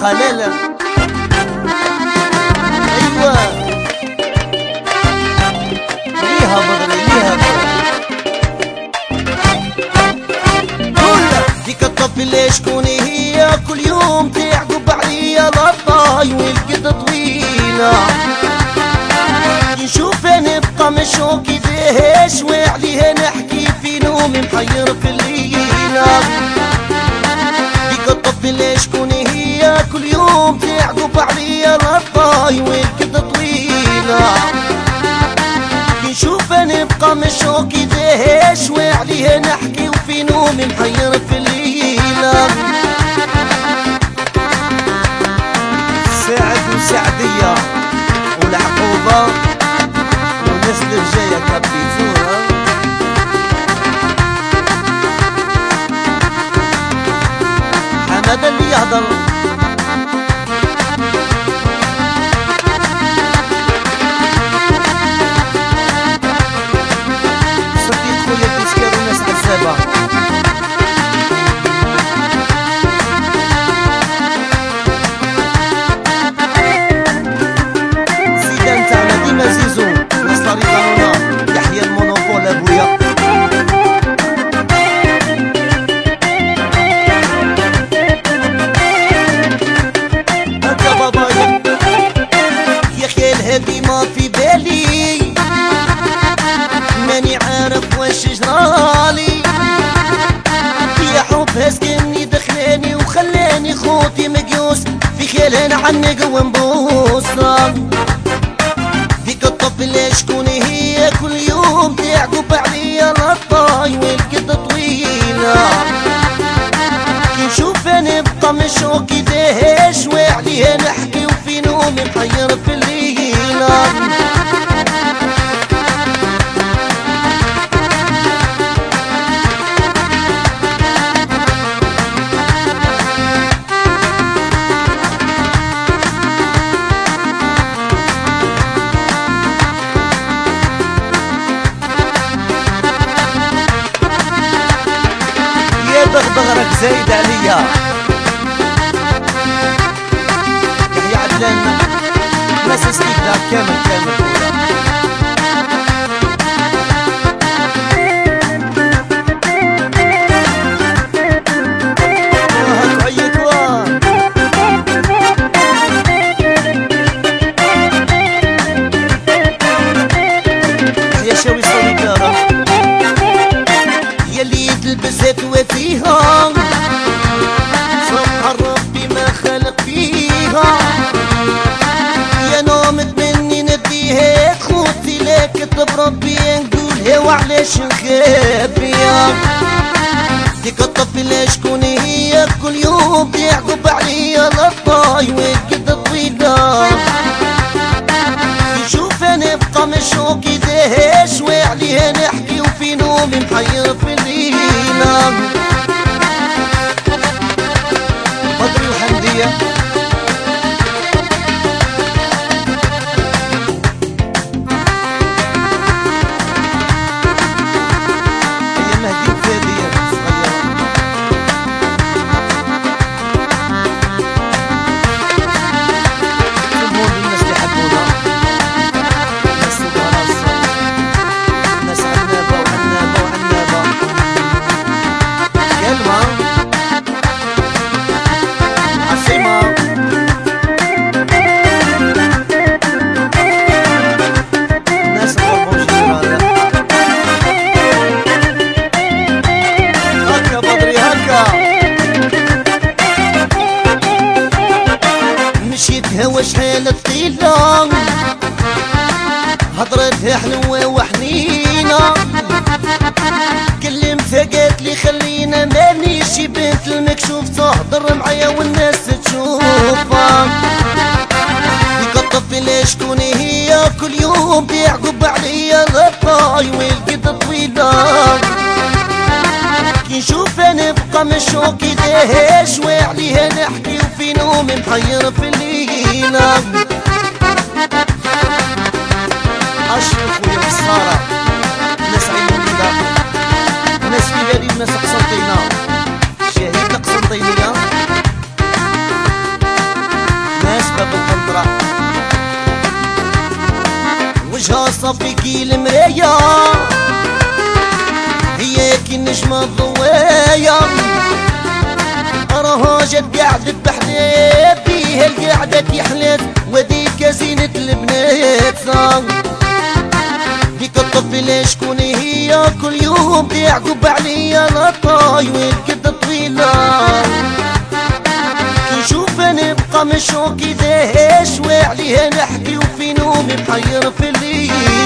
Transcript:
قلالة. ايوه ليها بدري ليها كلها ديك الطفلة شكون هي كل يوم تعقب عليا لطاي والقد طويلة نشوفها نبقى مشوق كيفاش وعليها نحكي في نومي محير في الليلة. ديك الطفلة شكون هي كل يوم تعقب عليا لطاي والقد طويلة نشوفها نبقى مشوق كيفاش وعليها نحكي وفي نومي محير في الليلة. سعد وسعدية والعقوبة والناس اللي جاية كابيزونا حمادة اللي يهضر صديق خويا تسكر والناس عزابة ما في بالي ماني عارف واش جرالي يا حب هزقني دخلاني وخلاني خوتي مقيوس في خيالها نعنق ونبوسها. ديك الطفلة شكون هي كل يوم تعقب عليا لطاي والقد طويلة كي نشوفها نبقى مشوق كيفاش وعليها نحكي وفي نومي محير في الليلة. يا بغبغرك زايد عليا يحيى عدلان ناس استيقظ كامل يا شاوي صليبارة يلي تلبسها توافيها سبحان ربي ما خلق فيها يا نومت مني نديها خوتي لك بربي نقولها وعلاش نخبيها. ديك الطفلة شكون هي كل يوم تعقب عليا لطاي والقد طويلة نشوفها نبقى مشوق كيفاش وعليها نحكي وفي نومي محير في الليلة. بدري وحمدية هي مهدي وفادية صغيرة جمهور الناس اللي يحبونا ناس وبراسة ناس عنابة وعنابة كلمة عصيمة ناس غربة وجيرانة هكا بدري هكا مشيتها وشحال طويلة هضرتها حلوة وحنينة كلمتها قالت لي خلينا مانيش بنت المكشوف تهضر معايا والناس تشوفها. ديك الطفلة شكون هي كل يوم تعقب عليا لطاي والقد طويلة كي نشوفها نبقى مشوق كيفاش وعليها نحكي وفي نومي محير في الليلة. أشرف ويا الصارة ناس عيونية ناس في بالي وناس قسنطينة شهيد القسنطينية وجهها صفي كي المراية، هي كي النجمة الضوية، راها جت قعدت بحذا بيها القعدة كي حلات، وديك زينة البنات ديك الطفلة شكون هي كل يوم تعقب عليا لطاي والكد طويلة، كي نشوف نبقى مشوق كذاش وعليها نحكي وفي نومي محير في الليل.